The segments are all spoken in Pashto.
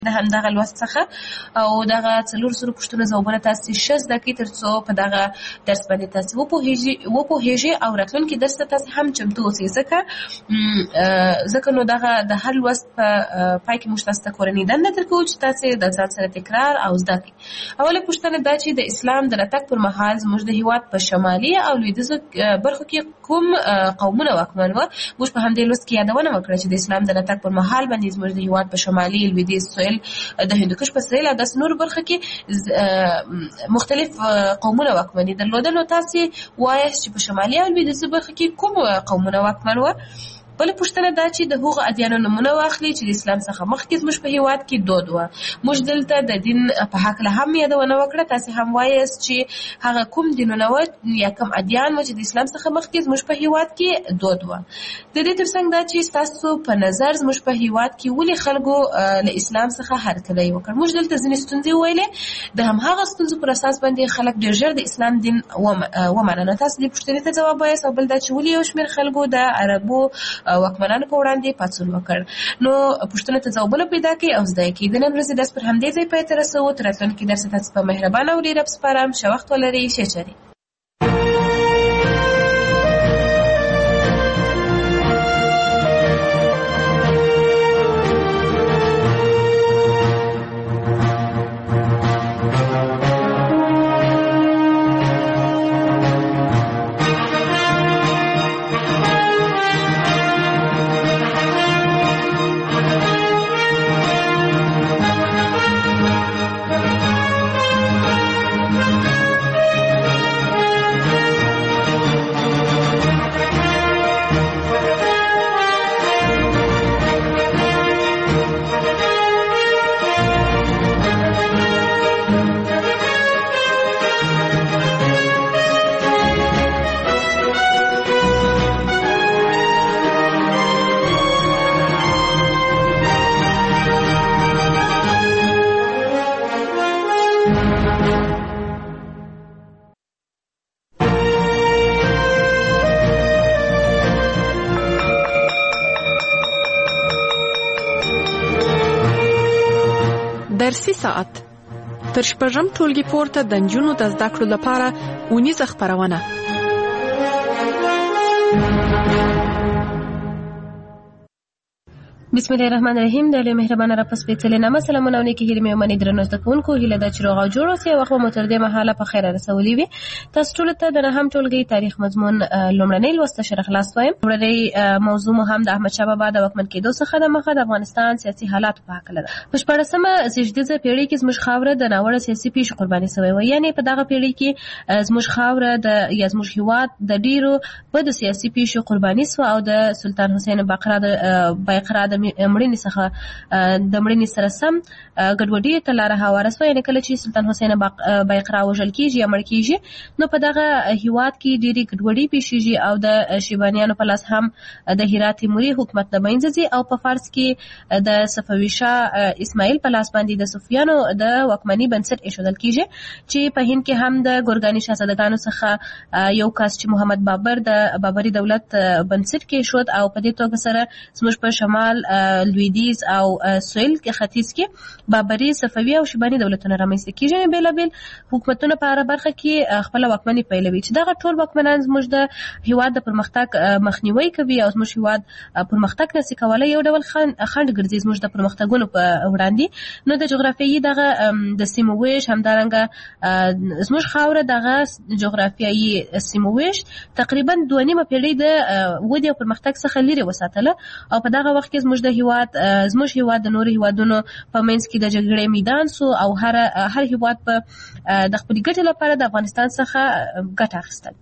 د همدغه لوست څخه او دغه 400 پوښتنو ځوابونه تاسې ښه زده کړئ تر څو په دغه درس باندې تاسې وپوهیږئ او راتلونکي درس ته تاسې هم چمتو اوسئ ځکه نو دغه د هر لوست په پای کې موږ تاسو ته کورنۍ دنده درکوو چې تاسې د ځان سره تکرار او زده کړئ. اوله پوښتنه دا چې د اسلام د راتګ پر مهال زموږ د هېواد په شمالي او لویدیځو برخو کې کوم قومونه واکمن وو. موږ په همدې لوست کې یادونه وکړه چې د اسلام د راتګ پر مهال باندې زموږ د هېواد په شمالي لویدیځ د هندوکش په سهیل او داسې نورو برخه کې مختلف قومونه واکمني درلوده. نو تاسې وایاست چې په شمالي او لویدیځو برخه کې کوم قومونه واکمن وو. بله پوښتنه دا چې د هغو ادیانو نومونه واخلي چې د اسلام څخه مخکې زموږ په هېواد کې دود وه. موږ دلته د دین په هکله هم یادونه وکړه. تاسې هم وایاست چې هغه کوم دینونه وه یا کوم ادیان وه چې د اسلام څخه مخکې زموږ په هېواد کې دود وه. د دې تر څنګ دا چې ستاسو په نظر زموږ په هېواد کې ولې خلکو له اسلام څخه هرکلی وکړ. موږ دلته ځینې ستونزې وویلې، د همهغه ستونزو پر اساس باندې خلک ډېر ژر د اسلام دین ومنه. نو تاسو دې پوښتنې ته ځواب وایاست. او بل دا چې ولې یو شمېر خلکو د عربو واکمنانو په وړاندې پاڅون وکړ. نو پوښتنو ته ځوابونه پیدا کړئ او زده یې کړئ. د نن ورځې درس پر همدې ځای پای ته رسوو. تر راتلونکي درس تاسو په مهربانه او ډېر سپارم. ښه وخت ولرئ. ښه چارې. درسي ساعت تر شپږم ټولګي پورته د نجونو د زده کړو لپاره اونیزه خپرونه. بسم الله الرحمن الرحیم. د لوی مهربانه رب سپېڅلې نامه سلامونه او نیکې هیلې مې ومنئ. درنو زده کوونکو، هیله ده چې روغ او جوړ اوسئ. وخت مو تر دې مهاله په خیره رسولي وي. تاسو ټولو ته د نهم ټولګي تاریخ مضمون لومړنۍ لوست ته خلاص وایم. لومړنۍ موضوع مو هم د احمدشاه بابا د واکمن کېدو څخه د مخه د افغانستان سیاسي حالاتو په هکله ده. په 14مه زېږدیزه پېړۍ کې زموږ خاوره د ناوړه سیاسي پیښو قرباني شوې وه. یعنې په دغه پېړۍ کې زموږ خاوره یا زموږ هېواد د ډېرو بدو سیاسي پیښو قرباني شوه او د سلطان حسین بایقرا د مړینې څخه د مړینې سره سم ګډوډي ته لاره هواره شوه. یعنې کله چې سلطان حسین بایقرا وژل کېږي یا مړ کېږي، نو په دغه هېواد کې ډېرې ګډوډۍ پیښېږي او د شیبانیانو په لاس هم د هرات تیموري حکومت د منځه ځي او په فارس کې د صفوي شاه اسماعیل په لاس باندې د صفویانو د واکمنۍ بنسټ ایښودل کېږي، چې په هند کې هم د ګورګاني شاهزادګانو څخه یو کس چې محمد بابر د بابري دولت بنسټ کېښود او په دې توګه سره زموږ په شمال لویدیځ او سویل کې ختیځ کې بابري، صفوي او شیباني دولتونه رامنځته کېږي. بېلابېل حکومتونه په هره برخه کې خپله واکمني پیلوي، چې دغه ټول واکمنان زموږ د هېواد د پرمختګ مخنیوی کوي او زموږ هېواد پرمختګ نسي کولی، یو ډول خنډ ګرځي زموږ د پرمختګونو په وړاندې. نو د جغرافیایي دغه د سیمو ویش، همدارنګه زموږ خاوره دغه جغرافیایي سیمو ویش تقریبا 2.5 پېړۍ د ودې او پرمختګ څخه لرې وساتله او په دغه وخت کې زموږ هېواد د نورو هېوادونو په منځ کې د جګړې میدان سو او هر هېواد په د خپلې ګټې لپاره د افغانستان څخه ګټه اخیستل.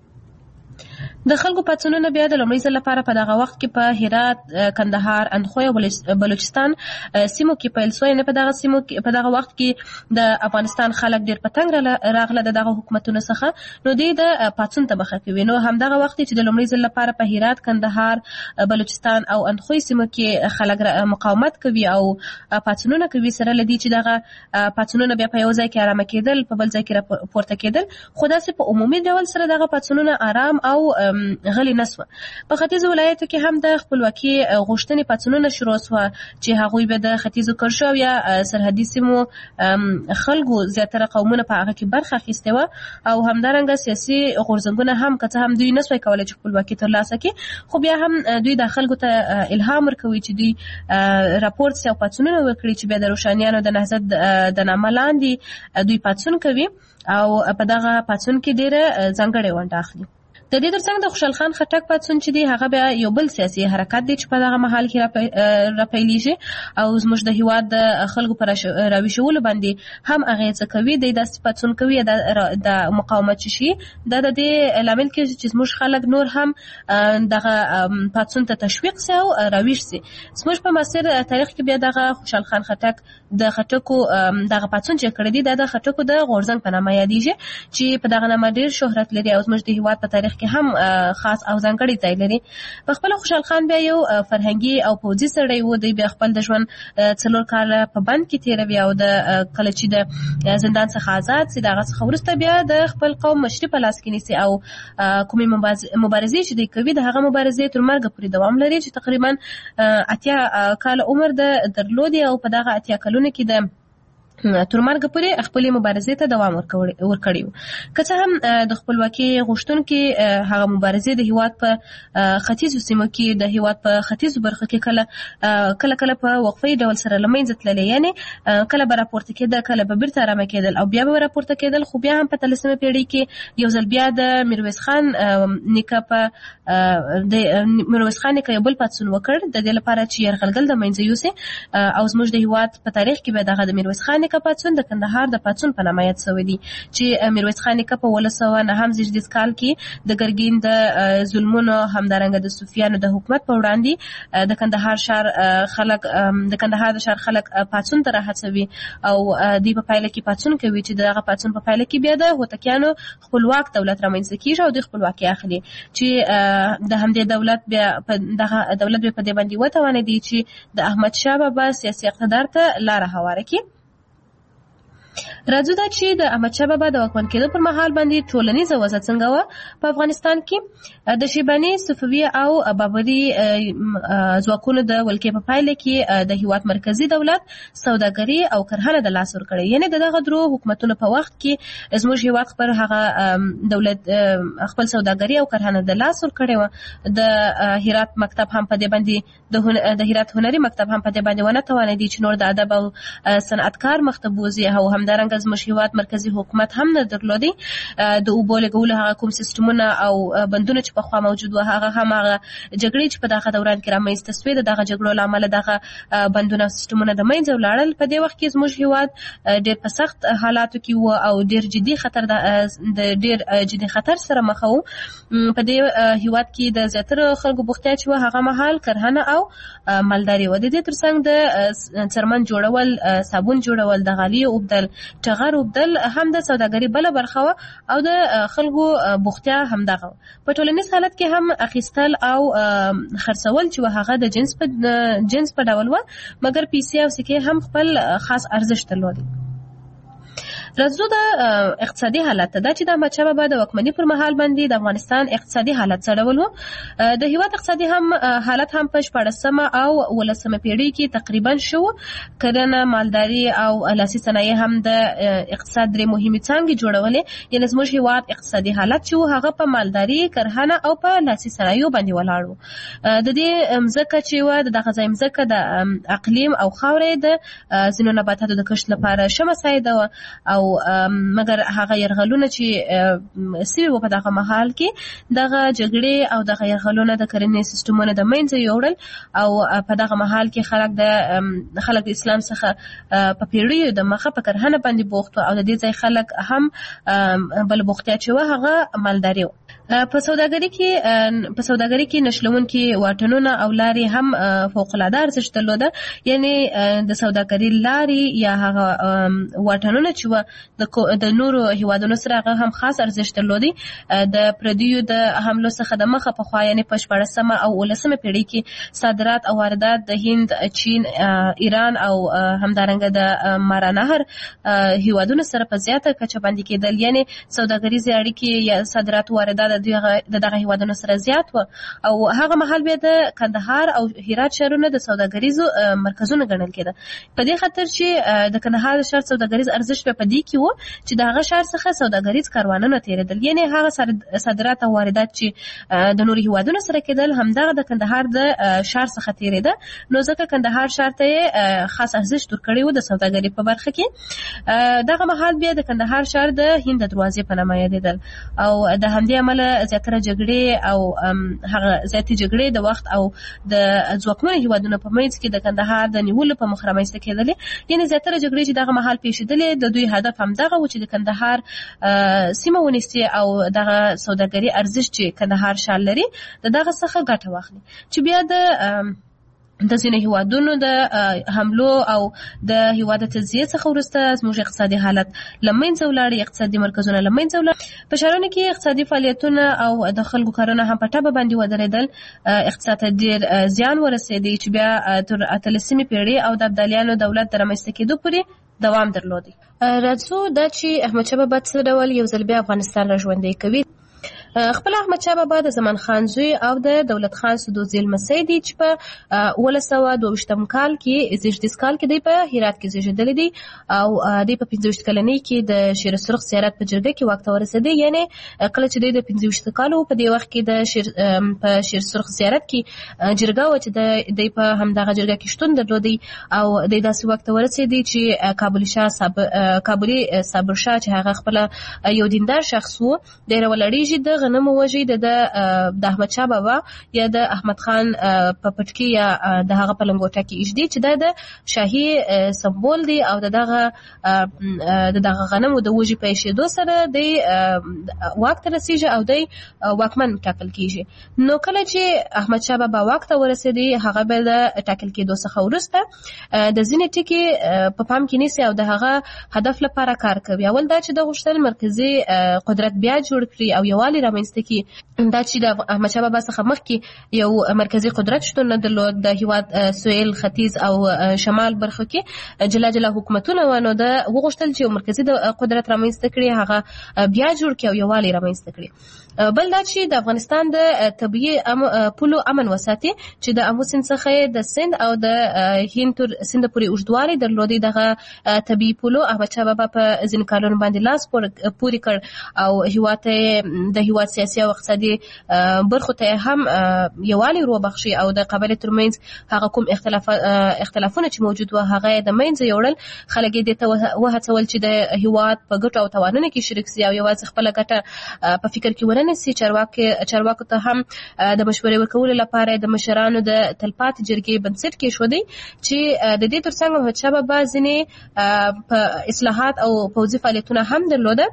د خلکو پاڅونونه بیا د لومړي ځل لپاره په دغه وخت کې په هرات، کندهار، اندخوی او بلوچستان سیمو کې پیل شوی. نه په دغه وخت کې د افغانستان خلک ډېر په تنګ راغله د دغه حکومتونو څخه، نو دوی د پاڅون ته مخه کوي. نو همدغه وخت چې د لومړي ځل لپاره په هرات، کندهار، بلوچستان او اندخوی سیمو کې خلک مقاومت کوي او پاڅونونه کوي، سره له دې چې دغه پاڅونونه بیا په یو ځای کې ارامه کېدل، په بل ځای کې راپورته کېدل، خو داسې په عمومي ډول سره دغه پاڅونونه آرام او غلي نسوه. په ختیځ ولایتو کې هم د خپلواکي غوښتنې پاڅونونه شروع شوه چې هغوی به د ختیځو کرښو یا سرحدي سیمو خلکو زیاتره قومونه په هغه کې برخه اخیستې وه او همدارنګه سیاسي غورځنګونه هم که څه هم دوی نسوی کولی چې خپلواکي ترلاسه کړي، خو بیا هم دوی د خلکو ته الهام ورکوي چې دوی راپورټ سي او پاڅونونه وکړي چې بیا د روښانیانو د نهضت د نامه لاندې دوی پاڅون کوي او په دغه پاڅون کې ډېره ځانګړې ونډه اخلي. د دې ترڅنګ د خوشحال خان خټک پاڅون چې دی هغه بیا یو بل سیاسي حرکت دی چې په دغه مهال کې راپیلېږي او زموږ د هیواد د خلکو پر راویښولو باندې هم اغېزه کوي. دی داسې پاڅون کوي د مقاومت چې شي دا د دې لامل کېږي چې زموږ خلک نور هم دغه پاڅون ته تشویق سي او راویښ سي. زموږ په معاصر تاریخ کې بیا دغه خوشحال خان خټک د خټکو دغه پاڅون چې کړی دی د خټکو د غورځنګ په نامه یادېږي چې په دغه نامه ډېر شهرت لري او زموږ د هیواد په تاریخ هم خاص او ځانګړی ځای لري. په خپل خوشحال خان بیا یو فرهنګي او پوځي سړی و. دی بیا خپل د ژوند 4 کاله په بند کې تیروي او د کله چې د زندان څخه آزاد سي دغه څخه وروسته بیا د خپل قوم مشري په لاس کې نیسي او کومې مبارزې چې دی کوي د هغه مبارزې تر مرګ پورې دوام لري چې تقریبا 80 کال عمر درلودي او په دغه 80 کلونو کې د تر مرګ پورې خپل مبارزې ته دوام ورکړی. که څه هم د خپلواکي غوښتونکو هغه مبارزې د هیواد په ختیځو سیمو کې د هیواد په ختیځو برخو کې کله په وقفي ډول سره لمنځه تللې، یعنی کله به راپورته کېدل کله به بیرته ارامه کېدل او بیا به راپورته کېدل، خو بیا هم په 13مه پیړۍ کې یو ځل بیا د میرویس خان نیکه یو بل پاڅون وکړ د دې لپاره چې یرغلګل د منځه یوسي او زموږ د هیواد په تاریخ کې به دغه د میرویس خان نیکه پاڅون د کندهار د پاڅون په نامه یاد شوی دی چې میرویس خان نیکه په 1909 کال کې د ګرګین د ظلمونو همدارنګه د صوفیانو د حکومت په وړاندې د کندهار د شهر خلک پاڅون ته راهڅوي او دوی په پایله کې پاڅون کوي چې دغه پاڅون په پایله کې بیا د هوتکیانو خپلواک دولت رامنځته کیږي او د خپلواکي اخلي چې د همدې دولت بیا دغه دولت په دې باندې وتوانه دي چې د احمد شاه بابا سیاسي اقتدار ته لار هواره کړي. راځو دا چې د احمد شاه بابا د واکمن کېدو پر مهال باندې ټولنیزه وضع څنګه وه په افغانستان کې. د شیباني، صفوي او بابري ځواکونو د ولکې په پایله کې د هیواد مرکزی دولت سوداګري او کرهنه د لاس ورکړی، یعنی دغه درو حکومتونو په وخت کې زموږ هیواد پر هغه دولت خپل سوداګري او کرهنه د لاس ورکړی و. د هرات مکتب هم په دې باندې د هرات هنري مکتب هم په دې باندې ونه توانېدی چې نور د ادب او صنعتکار مکتب وزي او همدارنګه زموږ هیواد مرکزی حکومت هم نه درلودي. د اوبو لګولو هغه کوم سیستمونه او بندونه چې پخوا موجود و هغه هم هغه جګړې چې په دغه دوران کې رامنځته سوې دغه جګړو له امله دغه بندونه او سیستمونه د منځه ولاړل. په دې وخت کې زموږ هیواد ډېر په سخت حالاتو کې و او ډېر جدي خطر سره مخ و. په دې هیواد کې د زیاتره خلکو بوختیا چې و هغه مهال کرهنه او مالداري و. د دې ترڅنګ د څرمن جوړول، صابون جوړول، د غالۍ اوبدل، ټغر اوبدل هم د سوداګري بله برخه وه او د خلکو بوختیا همدغه وه. په ټولنیز حالت کې هم اخیستل او خرڅول چې هغه د جنس په ډول وه، مګر پیسې او سکې هم خپل خاص ارزښت درلودي. راځو د اقتصادي حالت دا چې د احمد شاه بابا د واکمنۍ پر مهال باندې د افغانستان اقتصادي حالت څه ډول و. د هیواد اقتصادي حالت هم په 14مه او 15مه پیړۍ کې تقریبا شو. کرنه، مالداري او لاسي صنایع هم د اقتصاد درې مهمې څانګې جوړولې، یعنې زموږ هیواد اقتصادي حالت چې هغه په مالداري، کرهنه او په لاسي صنایعو باندې ولاړ و. د دې مځکه چې و دغه ځای مځکه د اقلیم او خاورې د ځینو نباتاتو د کښت لپاره ښه مساعده وه او مګر هغه یرغلونه چې سوي و په دغه مهال کې دغه جګړې او دغه یرغلونه د کرنې سیستمونه د منځه یوړل او په دغه مهال کې خلک د اسلام څخه په پیړیو د مخه په کرهنه باندې بوخت او د دې ځای خلک هم بل بوختیا چې و هغه مالداري و. په سوداګرۍ کې نښلونکي واټنونه او لارې هم فوق العاده ارزښت درلوده، یعنی د سوداګرۍ لارې یا هغه واټنونه چې و د نورو هیوادونو سره هغه هم خاص ارزښت درلودي. د پردیو د حملو څخه د مخه پخوا یعنی په 14مه او 15مه پیړۍ کې صادرات او واردات د هند، چین، ایران او همدارنګه د مارانهر هیوادونو سره په زیاته کچه باندې کېدل، یعنی سوداګریزې اړیکې یا صادرات او واردات د دغه هیوادونو سره زیات و او هغه مهال بیا د کندهار او هرات شهرونه د سوداګریزو مرکزونه ګڼل کېده. په دې خاطر چې د کندهار شهر سوداګریز ارزښت په دې کې و چې دغه شهر څخه سوداګریز کاروانونه تیرېدل، یعنی هغه صادرات او واردات چې د نورو هیوادونو سره کېدل همدغه د کندهار د شهر څخه تیرېده. نو ځکه کندهار شهر ته خاص ارزښت ورکړی و د سوداګرۍ په برخه کې. دغه مهال بیا د کندهار شهر د هند د دروازې په نامه یادېدل او د همدې امله زیاتره جګړې او هغه زیاتې جګړې د وخت او د ځواکمنو هیوادونو په منځ کې د کندهار د نیولو په مخ رامنځته کېدلې. یعنې زیاتره جګړې چې دغه مهال پیښېدلې د دوی هدف همدغه و چې د کندهار سیمه ونیسي او دغه سوداګري ارزښت چې کندهار شهر لري دغه څخه ګټه واخلي، چې بیا د ځینې هیوادونو د حملو او د هیواد تجزیې څخه وروسته زموږ اقتصادي حالت له منځه ولاړ، اقتصادي مرکزونه له منځه ولاړ. په ښارونو کې اقتصادي فعالیتونه او د خلکو کارونه هم په ټپه باندې ودرېدل. اقتصاد ته ډېر زیان ورسېدی چې بیا تر 18مې پېړۍ او د ابدالیانو دولت د رامنځته کېدو پورې دوام درلودی. راځو دا چې احمدشاه بابا څه ډول یو ځل بیا افغانستان را ژوندی کوي. خپل احمدشاه بابا د زمان خان زوی او د دولت خان سدوزي لمسی دی چې په 1922 کال کې زیږدیز کال کې دی په هرات کې زیږیدلی دی او دی په 25 کلنۍ کې د شیر سرخ زیارت په جرګه کې واک ته ورسېدی. یعنی کله چې دی د 25 کالو په دې وخت کې د شیر سرخ زیارت کې جرګه و چې دی په همدغه جرګه کې شتون درلودی او دی داسې واک ته ورسېدی چې کابلي صابر شاه چې هغه خپل یو دیندار شخص و د رولړیږي د غنمو وژي د احمد شاه بابا یا د احمد خان په پټکی یا د هغه په لنګوټه کې ایږدي چې د شاهي سمبول دی او دغه غنمو د وژي په ایښېدو سره د واک ته رسیږي او د واکمن ټاکل کیږي. نو کله چې احمد شاه بابا واک ته ورسېدی هغه به د ټاکل کېدو څخه وروسته د ځینې ټکي په پام کې نیسي او د هغه هدف لپاره کار کوي. اول دا چې د غوښتل مرکزي قدرت بیا جوړ کړي او یووالی رامنځته کړي. دا چې د احمدشاه بابا څخه مخکې یو مرکزي قدرت شتون نه درلود، د هیواد سویل، ختیځ او شمال برخو کې جلا جلا حکومتونه و. نو د وغوښتل چې یو مرکزي قدرت رامنځته کړي هغه بیا جوړ کړي او یووالی رامنځته کړي. بل دا چې د افغانستان د طبیعي پولو امن وساتي چې د امو سیند څخه د سند او د هند تر سند پورې اوږدوالی درلودي. دغه طبیعي پولو احمدشاه بابا په ځینې کارونو باندې لاس پورې کړ او د هیواد سیاسي او اقتصادي برخو ته هم یووالی وروبخښي او د قبایلو ترمنځ هغه کوم اختلافونه چې موجود و هغه د منځه یوړل. خلک یې دې ته وهڅول چې د هیواد په ګټو او تاوانونو کې شریک سي او یوازې خپله ګټه په فکر کې وننسي. چارواکو ته هم د مشورې ورکولو لپاره د مشرانو د تلپاتې جرګې بنسټ کېښودی چې د دې ترڅنګ احمدشاه بابا ځینې اصلاحات او پوځي فعالیتونه هم درلوده.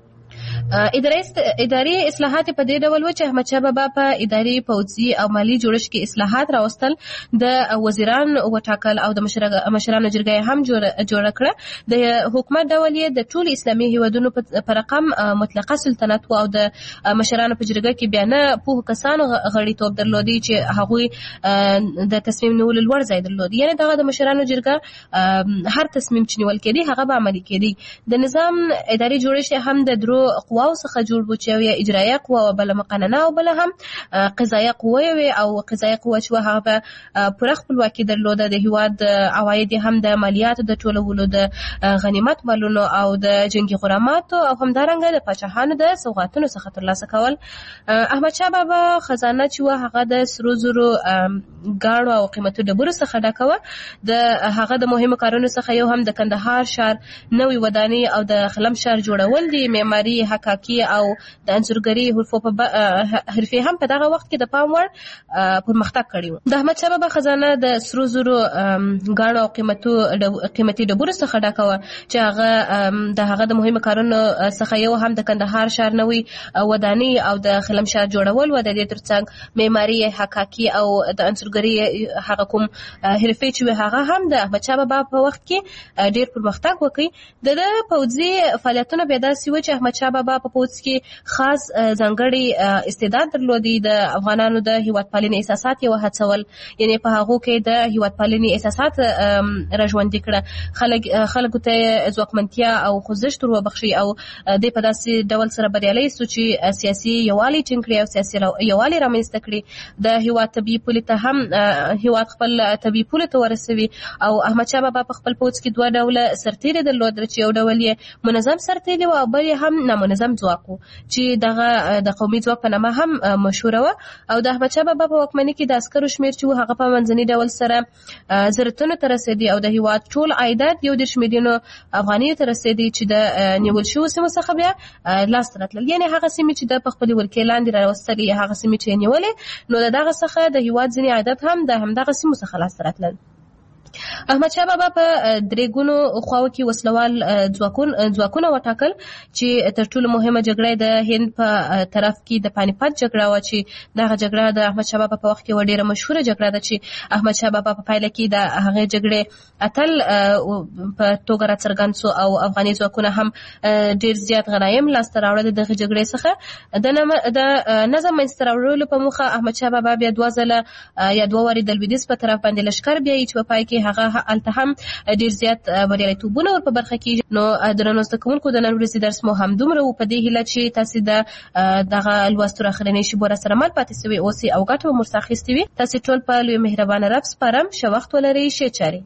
اداري اصلاحات په دې ډول و چې احمدشاه بابا په اداري، پوځي او مالی جوړښت کې اصلاحات راوستل، د وزیران وټاکل او د مشرانو جرګه هم جوړه کړه. د حکومت ډول یې د ټولو اسلامي هیوادونو په رقم مطلقه سلطنت و او د مشرانو په جرګه کې بیا نه پوهو کسانو غړیتوب درلودي چې هغوی د تصمیم نیولو لوړ ځای درلودي. یعنې دغه د مشرانو جرګه هر تصمیم چې نیول کېدی هغه به عملي کېدی. د نظام اداري جوړښت هم د درو قواو څخه جوړ و چې یو اجرایه قوه او بله مقننه او بله هم قضایه قوه وي. او قضایه قوه چې هغه به پوره خپلواکي درلوده. د هیواد عواید هم د مالیاتو د ټولولو، د غنیمت مالونو او د جنگي غراماتو او همدارنګه د پاچاهانو د سوغاتونو څخه ترلاسه کول. احمدشاه بابا خزانه چې هغه د سرو زرو ګاڼو او قیمتو ډبرو څخه ډکه وه. د هغه د مهمو کارونو څخه یو هم د کندهار ښار نوې ودانۍ او د خلم ښار جوړول دي. معماري، حکاکي او د انځورګرۍ حرفې هم په دغه وخت کې د پام وړ پرمختګ کړی و. د احمدشاه بابا خزانه د سرو زرو ګاڼو او قیمتي ډبرو څخه ډکه وه چې د هغه د مهمو کارونو څخه یو هم د کندهار ښار نوې ودانۍ او د خلم ښار جوړول و. د دې ترڅنګ معماري، حکاکي او د انځورګرۍ هغه کوم حرفې چې هغه هم د احمدشاه بابا په وخت کې ډېر پرمختګ وکړي. د پوځي فعالیتونه بیا داسې و چې احمدشاه بابا بابا په پوځ کې خاص ځانګړي استعداد درلودي د افغانانو د هیواد پالنې احساسات یې وهڅول، یعنې په هغو کې د هیواد پالنې احساسات راژوندي کړه، خلکو ته ځواکمنتیا او خوځښت ور وبخښي او د په داسې ډول سره بریالی سو چې سیاسي یووالی ټینګ کړي او سیاسي یووالی رامنځته کړي، د هیواد طبیعي پولې ته هم هیواد خپل طبیعي پولې ته ورسوي. او احمدشاه بابا په خپل پوځ کې دوه ډوله سرتیري درلودل چې یو ډول یې منظم سرتیري و او بل یې هم نامنظم ځواک و چې دغه د قومي ځواک په نامه هم مشهوره وه. او د احمدشاه بابا په واکمنۍ کې د عسکرو شمېر چې و هغه په منځني ډول سره زرتونو ته رسېدی او د هیواد ټول عایدات 1 میلیونو افغانیو ته رسېدی چې د نیول شوو سیمو څخه بیا لاسته راتلل، یعنې هغه سیمې چې د په خپلې ولکې لاندې راوستلې هغه سیمې چې یې نیولې نو د دغه څخه د هیواد ځینې عایدات هم د همدغه سیمو څخه لاسته راتلل. احمدشاه بابا په درې ګونو خواو کې وسلوال ځواکونه وټاکل چې تر ټولو مهمه جګړه د هند په طرف کې د پانیپت جګړه وه چې دغه جګړه د احمدشاه بابا په وخت کې ډېره مشهوره جګړه ده چې احمدشاه بابا په پایله کې د هغې جګړې اتل په توګه راڅرګند سو او افغاني ځواکونه هم ډېر زیات غنایم لاسته راوړل دغه جګړې څخه. د نظم منځته راوړلو په موخه احمدشاه بابا بیا 2 ځله یا 2 وارې د لویدیځ په طرف باندې لښکر بیایي چې په پای کې هغه هلته هم ډېر زیات بریالیتوبونه ور په برخه کېږي. نو درنو زده کوونکو د نن ورځې درس مو همدومره و، په دې هیله چې تاسې د دغه لوستو راخرنۍ شیبو راسره مل پاتې سوي اوسئ او ګټه به مو ورڅخه اخیستې وي. تاسې ټول په لوی مهربانه رب سپارم. ښه وخت ولرئ. ښې چارې.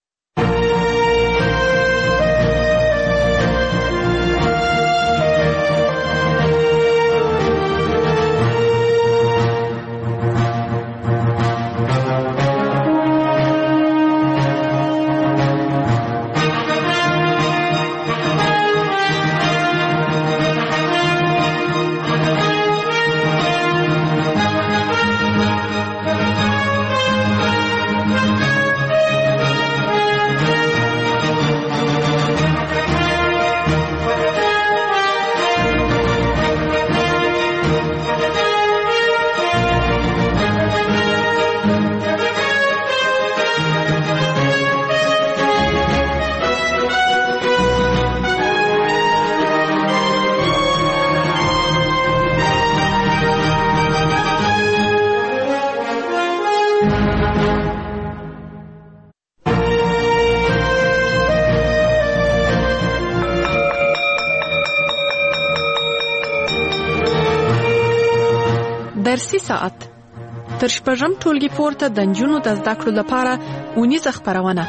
درسي ساعت تر شپږم ټولګي پورته د نجونو د زده کړو لپاره اونیزه خپرونه.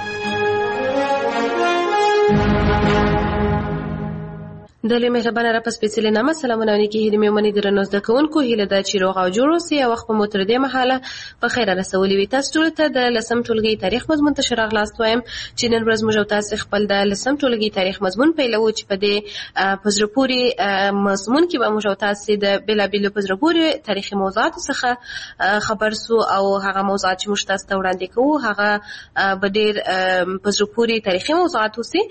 د لوی مهربانه رب سپېڅلې نامه سلامونه نیکې هیلې مې ومني درنو زده کوونکو، هیله ده چې روغ او جوړ اوسئ او وخت مو تر دې مهاله په خیر رسولي وي. تاسو ټولو ته د 10م ټولګي تاریخ مضمون ته ښه راغلاست وایم چې نن ورځ موږ او تاسو خپل د 10م ټولګي تاریخ مضمون پیلوو چې په دې په زړه پورې مضمون کې به موږ او تاسو د بېلابېلو په زړه پورې تاریخي موضوعاتو څخه خبر سو او هغه موضوعات چې موږ تاسو ته وړاندې کوو هغه به ډېر په زړه پورې تاریخي موضوعات اوسي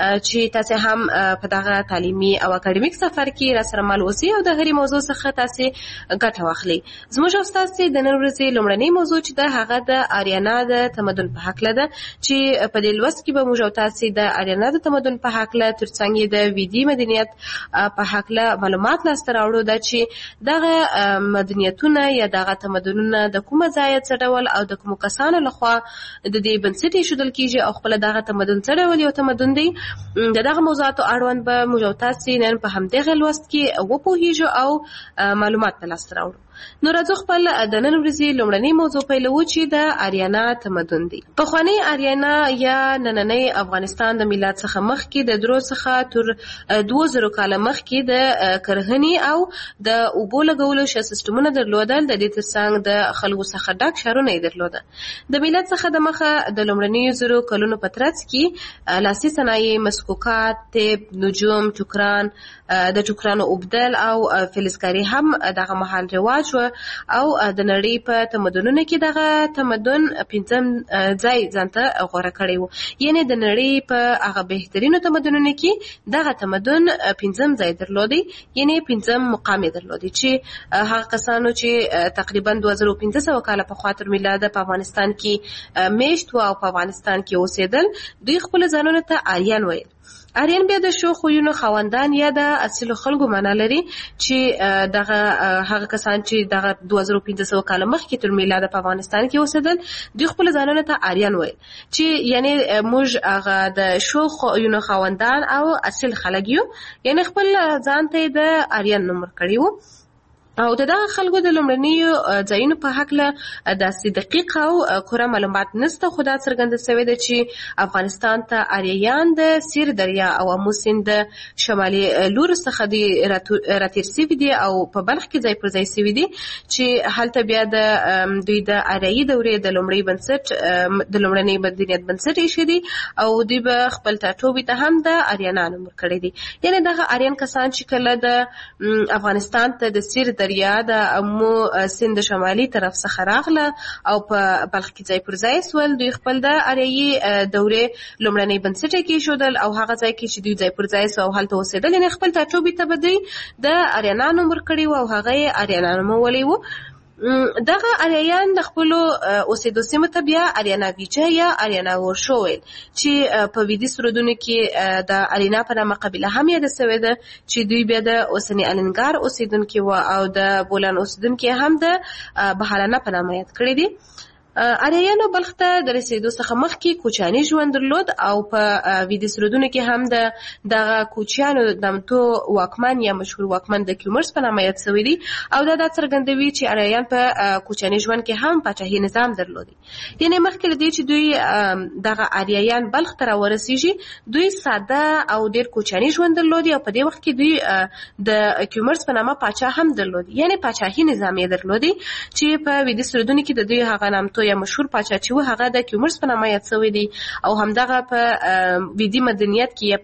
چې تاسو هم په دغه تعلیمي او اکاډمیک سفر کې را سره مل اوسئ او د هرې موضوع څخه تاسو ګټه واخلئ. زموږ او ستاسو د نن ورځې لومړنۍ موضوع چې ده هغه د آریانا د تمدن په هکله ده چې په دې لوست کې به موږ او تاسو د آریانا د تمدن په هکله ترڅنګ د ویدي مدنیت په هکله معلومات لاسته راوړو ده چې دغه مدنیتونه یا دغه تمدنونه د کومه ځایه څه ډول او د کومو کسانو لخوا د دې بنسټ ایښودل کېږي او خپله دغه تمدن څه ډول یو تمدن دی. د دغه موضوعاتو اړوند به موږ او تاسو نن په همدغه لوست کې وپوهیږو او معلومات ترلاسه راوړو. نو راځو خپل د نن ورځې لومړنۍ موضوع پیلوو چې د آریانا تمدن دی. پخوانی آریانا یا نننی افغانستان د میلاد څخه مخکې د درو څخه تر 2000 کاله مخکې د کرهنې او د اوبو لګولو ښه سیستمونه درلودل، د دې ترڅنګ د خلکو څخه ډک ښارونه یې درلوده. د میلاد څخه د مخه د لومړنیو 1000 کلونو په ترڅ کې لاسي صنایع، مسکوکات، طب، نجوم، ټوکران، د ټوکرانو اوبدل او فلزکاري هم دغه مهال رواج و او د نړۍ په تمدنونو کې دغه تمدن 5م ځای ځانته غوره کړی و. یعنې د نړۍ په هغه بهترینو تمدنونو کې دغه تمدن 5م ځای درلودی، یعنې 5م مقام یې درلودی چې هغه کسانو چې تقریبا 2500 کاله پخوا تر میلاده په افغانستان کې میشت و او په افغانستان کې اوسېدل دوی خپل ځانونو ته آریان ویل. آریان بیا د شو خویونو خواندان یا د اصلو خلکو معنا لري چې دغه هغه کسان چې دغه 2500 کال مخکې تر میلاد په افغانستان کې اوسېدل دوی خپل ځانونه ته آریان وایي چې یعنی موږ هغه د شو خویونو خواندان او اصل خلک یو یعنی خپل ځان ته د آریان نوم ورکړی وو او دغه خلکو د لومړنیو ځایونو په هکله داسې دقیق او پوره معلومات نشته خو دا څرګنده شوې ده چې افغانستان ته آریایان د سیر دریا او امو سیند د شمالي لور څخه دي راتېر شوي دي او په بلخ کې ځای پر ځای شوي دي چې هلته بیا د دوی د آریایي دورې د لومړني بنسټ د لومړني مدنیت بنسټ ایښی دي او دوی به خپل ټاټوبي ته هم د آریانانو نوم ورکړی دي یعنې دغه آریان کسان چې کله د افغانستان ته د سیر دریا د امو سیند شمالي طرف څخه راغله او په بلخ کې ځای پر ځای سول دوی خپل د آریایي دورې لومړنی بنسټ یې کېښودل او هغه ځای کې چې دوی ځای پر ځای سو او هلته اوسېدل یعنې خپل ټاټوبي ته به دوی د آریانانو ورکړي وو او هغه یې آریانانو نومولی وو دغه آریایان د خپلو اوسېدو سیمو ته بیا آریانا ویچه یا آریانا ورشو ویل چې په ویدي سرودونو کې د ارینا په نامه قبیله هم یاده سوې ده چې دوی بیا د اوسني الینګار اوسېدونکي وو او د بولان اوسېدونکي هم د بهارانه په نامه یاد کړي دي آریایانو بلخ ته د رسېدو څخه مخکې کوچیاني ژوند درلود او په ویدي سرودونو کې هم دغه کوچیانو نامتو واکمن یا مشهور واکمن د کیومرس په نامه یاد شوی دی او دا څرګندوي چې آریایان په کوچیاني ژوند کې هم پاچاهي نظام درلودي یعنې مخکې له دې چې دوی دغه آریایان بلخ ته راورسېږي دوی ساده او ډېر کوچیاني ژوند درلودي او په دې وخت کې دوی د کیومرس په نامه پاچا هم درلودي یعنې پاچاهي نظام یې درلودي چې په ویدي سرودونو کې د دوی هغه نامتو یا مشهور پاچا چې و هغه د کیومرس په نامه یاد شوی دی او همدغه په ویدي مدنیت کې یا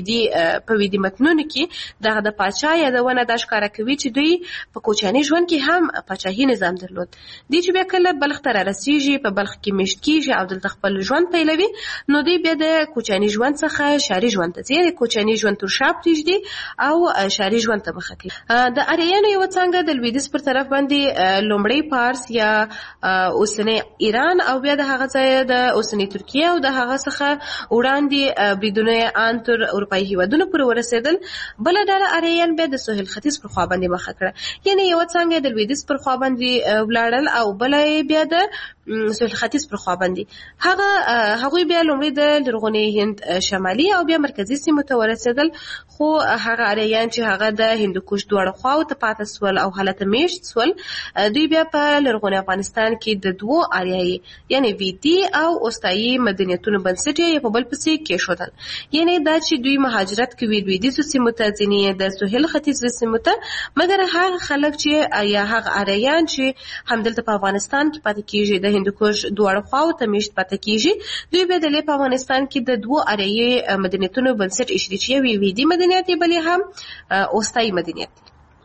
په ویدي متنونو کې دغه د پاچا یادونه دا ښکاره کوي چې دوی په کوچیاني ژوند کې هم پاچاهي نظام درلود دوی چې بیا کله بلخ ته رارسېږي په بلخ کې میشت کېږي او دلته خپل ژوند پیلوي نو دوی بیا د کوچیاني ژوند څخه ښاري ژوند ته ځي یعنې کوچیاني ژوند تر شا پرېږدي او ښاري ژوند ته مخه کوي د آریایانو یوه څانګه د لویدیځ پر طرف باندې لومړی پارس یا اوسنی ایران او بیا د هغه ځای د اوسنی ترکیه او د هغه څخه وړاندې بریدونه ان تر اروپایي هیوادونو پورې ورسېدل بله ډله آریایان بیا د سهیل ختیځ پر خوا باندې مخه کړه یعنې یوه څانګه د لویدیځ پر خوا باندې ولاړل او بله یې بیا د سهیل ختیځ پر خوا باندې هغوی بیا لومړی د لرغوني هند شمالي او بیا مرکزي سیمو ته ورسېدل خو هغه آریایان چې هغه د هندوکش دواړو خواو ته پاتې سول او هلته میشت سول دوی بیا په لرغوني افغانستان کې د دوو آریایي یعنی ویدي او اوستایي مدنیتونو بنسټ یې په بل پسې کېښودل یعنی دا چې دوی مهاجرت کوي لویدیځو سیمو ته ځینې د سهیل ختیځو سیمو ته مګر هغه خلک چې یا هغه آریایان چې همدلته په افغانستان کې پاتې کېږي د هندوکش دواړو خواو ته میشت پاتې کېږي دوی بیا د په افغانستان کې د دوو آریایي مدنیتونو بنسټ ایښودي چې یو ویدي مدنیت یې بل هم اوستایي مدنیت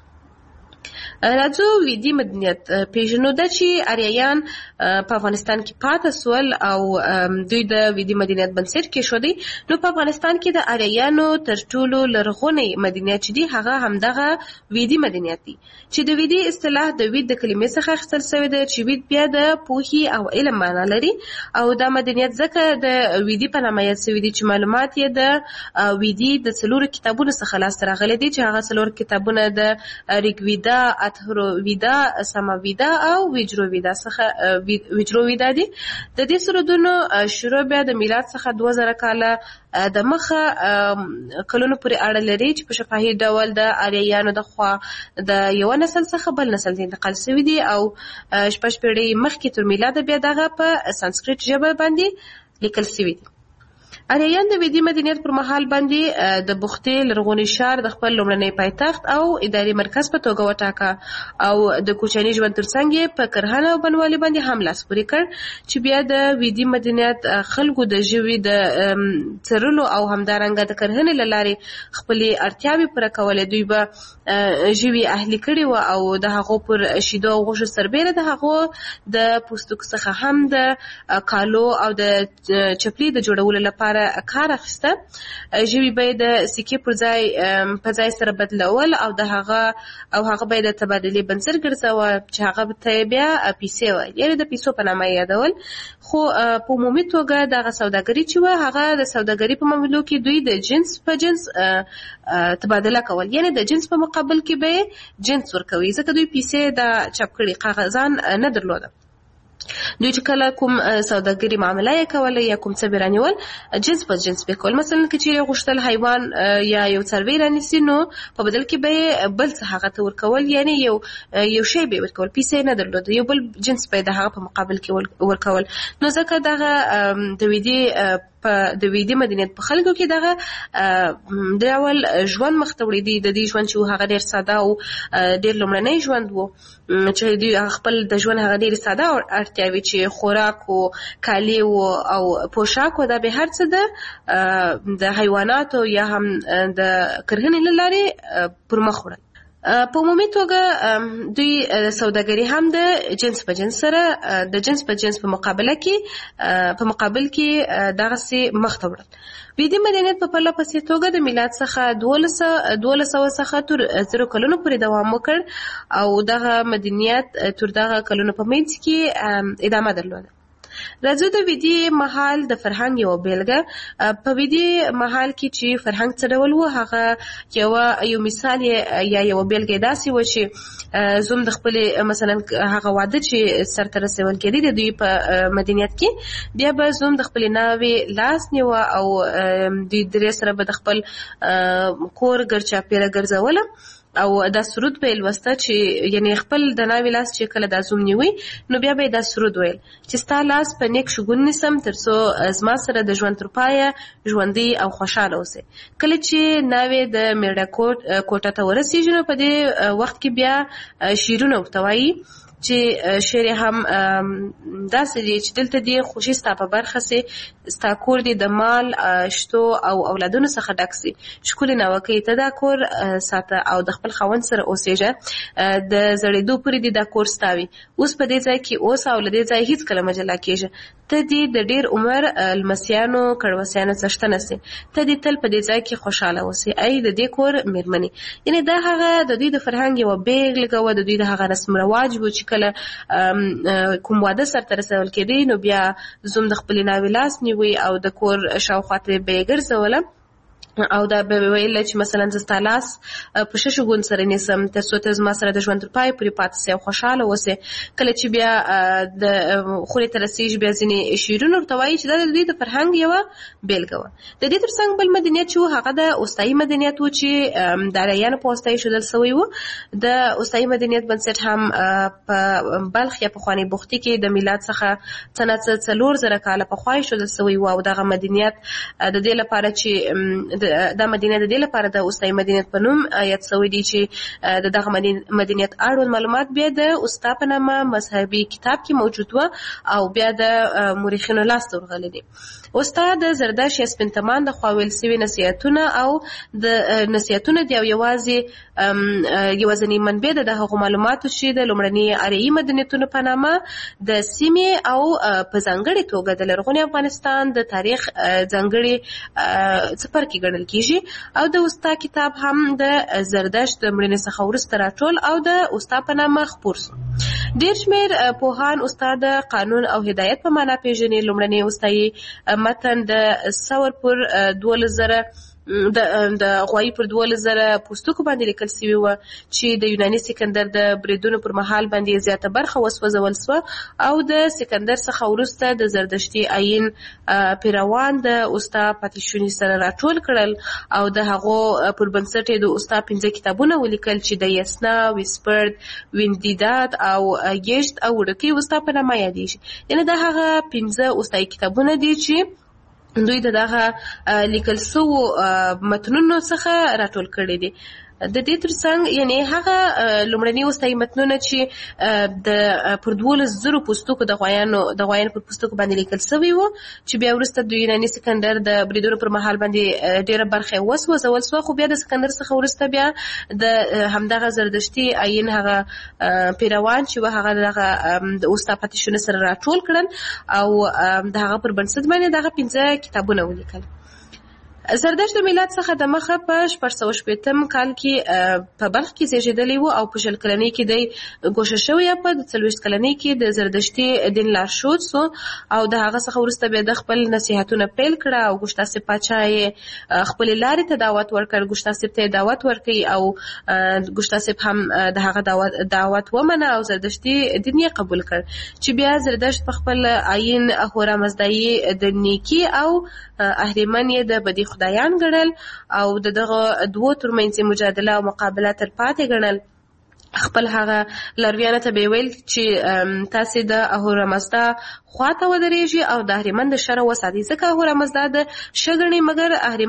راځو ویدي مدنیت پیژنو ده چې آریایان په افغانستان کې پاتې سول او دوی د ویدي مدنیت بنسټ کېښودی نو په افغانستان کې د آریایانو تر ټولو لرغونی مدنیت چې دی هغه همدغه ویدي مدنیت دی چې د ویدي اصطلاح د وید د کلمې څخه اخیستل شوی دی چې وید بیا د پوهې او علم معنا لري او دا مدنیت ځکه د ویدي په نامه یاد شوي دي چې معلومات یې د ویدي د څلورو کتابونو څخه لاسته راغلي دي چې هغه څلور کتابونه د ریګویدا اتھرویدا سماویدا او ویجرویدا څخه ویجرویدا دي د دې سرودونو شروع بیا د میلاد څخه 2000 کاله د مخه کلونو پورې اړه لري چې په شفاهي ډول د آریایانو د خوا د یو نسل څخه بل نسل ته انتقال شوي دي او شپږ پیړۍ مخکې تر میلاده بیا دغه په سانسکریت ژبه باندې لیکل شوي دي آریایان د ویدي مدنیت پر مهال باندې د بختې لرغوني ښار د خپل لومړنی پایتخت او اداري مرکز په توګه وټاکه او د کوچني ژوند ترڅنګ یې په کرهنه او بڼوالۍ باندې هم لاس پورې کړ چې بیا د ویدي مدنیت خلکو د ژوي د څرلو او همدارنګه د کرهنې له لارې خپلې اړتیاوې پوره کولې دوی به ژوي اهلي کړي وو او د هغو پر شیدو او غوښو سربیره د هغو د پوستکو څخه هم د کالو او د چپلي د جوړولو لپاره سره کار اخیسته، ژبې به د سکې په ځای سره بدلول او هغه به د تبادلې بنسټ ګرځاوه چې هغه ته بیا پیسې وایي، یعنې د پیسو په نامه یادول. خو په عمومي توګه دغه سوداګري چې وه هغه د سوداګري په معاملو کې دوی د جنس په جنس تبادله کول، یعنې د جنس په مقابل کې به جنس ورکوي، ځکه دوی پیسې د چاپ کړي کاغذان نه درلوده. دوی چې کله کوم سوداګري معامله یې کوله یا کوم څه به رانیول جنس په جنس به کول. مثلا که چیرې غوښتل حیوان یا یو څاروی رانیسي نو په بدل کې به بل څه هغه ته ورکول، یعنې یو شی به ورکول، پیسې نه درلوده، یو بل جنس به د هغه په مقابل کې ورکول. نو ځکه دغه د ویدي مدنیت په خلکو کې دغه ډول ژوند مخ ته وړي دي. د دې ژوند چې هغه ډېر ساده او ډېر لومړنی ژوند و چې دوی خپل د ژوند هغه ډېرې ساده اړتیاوې چې خوراک و، کالي و او پوشاک و، دا به هر څه د حیواناتو یا هم د کرهنې له لارې پر مخ وړل. په عمومي توګه دوی سوداګري هم د جنس په جنس سره د جنس په جنس په مقابل کې دغسې مخ ته وړل. ویدي مدنیت په پرله پسې توګه د میلاد څخه 1200 څخه تر 0 کلونو پورې دوام وکړ او دغه مدنیت تر دغه کلونو په منځ کې ادامه درلوده. راځو د ویدي مهال د فرهنګ یو بیلګه. په ویدي مهال کې چې فرهنګ څه ډول و، هغه یو مثال یا یو بیلګه داسې و چې زوم د خپلې مثلا هغه واده چې سرته رسول کېدی د دوی په مدنیت کې، بیا به زوم د خپلې ناوې لاس نیوه او دوی درې سره به د خپل کور ګرچاپیره ګرځوله او دا سرود به لوسته چې یعنی خپل د ناوې لاس چې کله دا زوم نیوي نو بیا به دا سرود ویل چې ستا لاس په نیک شګون نیسم تر څو زما سره د ژوند تر پایه ژوندی او خوشحاله اوسې. کله چې ناوې د میړه کوټه ته ورسېږي نو په دې وخت کې بیا شیرونه ورته وایي چې شعر هم داسې دی چې دلته دی خوشي ستا په برخه سي، ستا کور دی د مال شتو او اولادونو څخه ډک سي، ښکلې ناوکۍ ته دا کور ساته او د خپل خاوند سره اوسېږه، د زړېدو پورې دی دا کور ستا وي، اوس په دې ځای کې اوسه او له دې ځای هېڅکله مه جلا کېږه، ته دې د ډېر عمر لمسیانو کړوسیانو څښتنه سي، ته دې تل په دې ځای کې خوشحاله اوسې، ای د دې کور مېرمنې. یعنې دا هغه د دوی د فرهنګ یوه بېلګه وه، د دوی د هغه رسم رواج و چې کله کوم واده سرته رسول کېدی نو بیا زوم د خپلې ناوې لاس نیوي او د کور شاوخوا ته به یې ګرځوله او دا به ویل چې مثلا زه ستا لاس په ښه شګون سره نیسم تر څو ته زما سره د ژوند تر پای پورې پاتې سې او خوشحاله اوسې. کله چې بیا د خولې ته رسېږي بیا ځینې شعرونه ورته وایي چې دا د دوی د فرهنګ یوه بېلګه وه. د دې تر څنګ بل مدنیت چې و هغه د اوستایي مدنیت و چې د اریایانو په واسطه ایښودل سوی و. د اوستایي مدنیت بنسټ هم په بلخ یا پخواني بختي کې د میلاد څخه څه 4000 کاله پخوا ایښودل سوی و او دغه مدنیت د دې لپاره چې دا مدینه د دې لپاره د اوستایي مدینت په نوم یاد شوی دی چې د دغه مدینت اړوند معلومات بیا د اوستا په نامه مذهبي کتاب کې موجود و او بیا د مورخینو لاس ته ورغلی دی. اوستا د زردشت یا سپین تمان د خوا ویل سوي نصیحتونه او د نصیحتونه دی او یوازینی منبع د هغو معلوماتو چې د لومړني اریایي مدنیتونو په نامه د سیمې او په ځانګړې توګه د لرغوني افغانستان د تاریخ ځانګړي څپرکي ګڼل کیږي او د اوستا کتاب هم د زردشت د مړینې څخه وروسته راټول او د اوستا په نامه خپور سو. ډېر شمېر پوهان اوستا د قانون او هدایت په معنا پېژني. لومړنی اوستایي متن د ثور پر 12,000 د غوایي پر 12,000 پوستکو باندې لیکل سوي وه چې د یوناني سکندر د بریدونو پر مهال باندې زیاته برخه وسوځول سوه او د سکندر څخه وروسته د زردشتي آیین پیروان د اوستا پاتې سره راټول کړل او د هغو پر بنسټ د اوستا 5 کتابونه ولیکل چې د یسنا، ویسپرد، ویندیداد او یشت او وړکۍ اوستا په نامه یادېږي. یعنې دا هغه 5 اوستایي کتابونه دي چې دوی د دغه لیکل سوو متنونو څخه راټول کړي دي. د دې ترڅنګ یعنی هغه لومړني وسایي متنونه چې د پر 12,000 پوستکو د غوایانو پر پوستکو باندې لیکل شوی وو چې بیا وروسته د یوناني سکندر د بریدونو پر مهال باندې ډیره برخه وسوځول شوه، خو بیا د سکندر څخه وروسته بیا د همدغه زردشتي آیین هغه پیروان چې هغه د اوستا پاتې سره راټول کړل او د هغه پر بنسټ باندې دغه 15 کتابونه ولیکل. زردشت د میلاد څخه د مخه په 480 کال کې په بلخ کې زیږیدلی و او په 20 کلنۍ کې د ګوښه شوی، په 40 کلنۍ کې د زردشتي دین لارښود سو او د هغه څخه وروسته بیا د خپل نصیحتونه پیل کړه او ګوشتاسب پاچا یې خپل لارې ته دعوت ورکړ، ګوشتاسب ته دعوت ورکړي او ګوشتاسب هم د هغه دعوت ومنه او زردشتي دین یې قبول کړ چې بیا زردشت په خپل آیین اهورامزدایي د نیکی او اهریمن یې د بدی خدایان ګڼل او دغه دوه ترمنځ مجادله او مقابله تر پاتې ګڼل. خپل هغه لارویانو ته به ویل چې تاسو د اهورامزدا خواته ودرېږئ او د اهریمن د شر وساتئ، ځکه اهورامزدا د شګړې مګر